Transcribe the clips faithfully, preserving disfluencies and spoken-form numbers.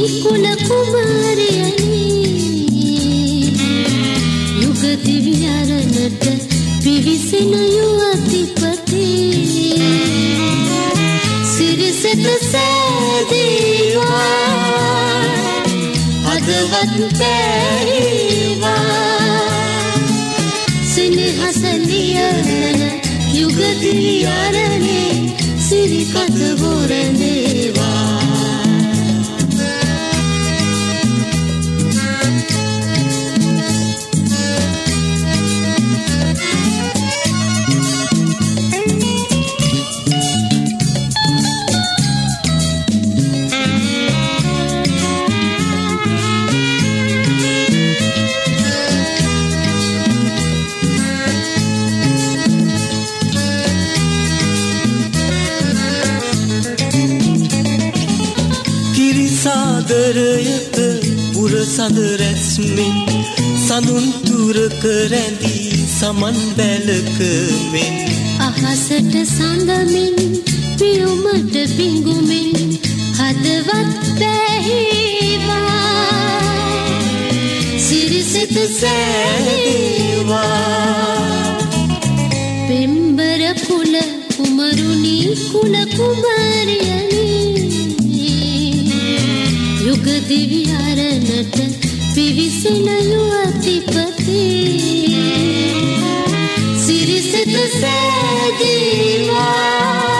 කුල කුමාරයනි යුග දිව්‍යරණට පිවිසෙන යුවතිපති සිරිසෙත සෑදීවා හදවත් පැරීවා සෙනෙහස නියලන යුග දිව්‍යරණේ සිරිකත වොරනේවා සාදරයක පුර සඳ රැස්මින් සඳුන් තුරක රැඳී සමන් බැලක මෙන් අහසට සඳමින් පියුමට පිඟුමින් හදවත් පැහිවා සිරිසෙත සෑදීවා පෙම්බර කුල කුමරුනි කුල කුමාරයනි යුග දිව්‍යරණට පිවිසෙන යුවතිපති සිරිසෙත සෑදීවා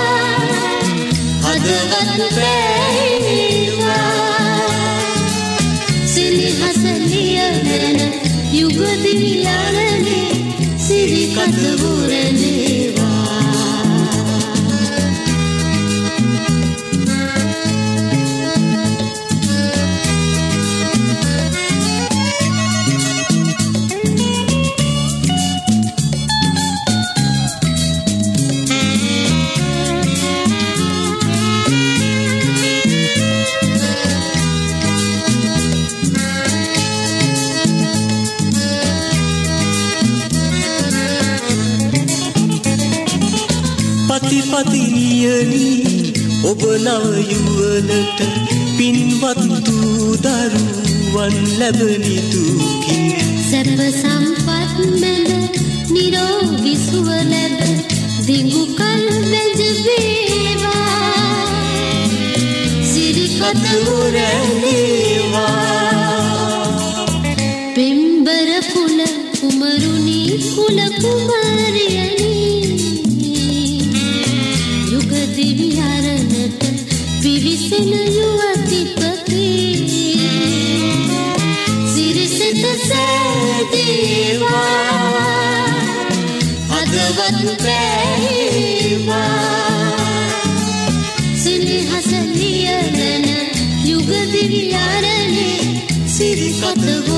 හදවත් පැහිවා සෙනෙහස නියලන යුග දිව්‍යරණේ සිරිකත වොරනේවා පතිනියනි ඔබ නව යුවලට පින්වත් දූ දරුවන් ලැබෙනි දුකින් සැප සම්පත් මැද නිරෝගී සුව ලැබ දිඟු කල් වැජ වේවා සිරිකත වොරනේවා පෙම්බර කුල කුමරුනි කුල කුමාරයනි යුග දිව්‍යරණට පිවිසෙන යුවතිපති සිරිසෙත සෑදීවා හදවත් පැහිවා සෙනෙහස නියලන යුග දිව්‍යරණේ සිරිකත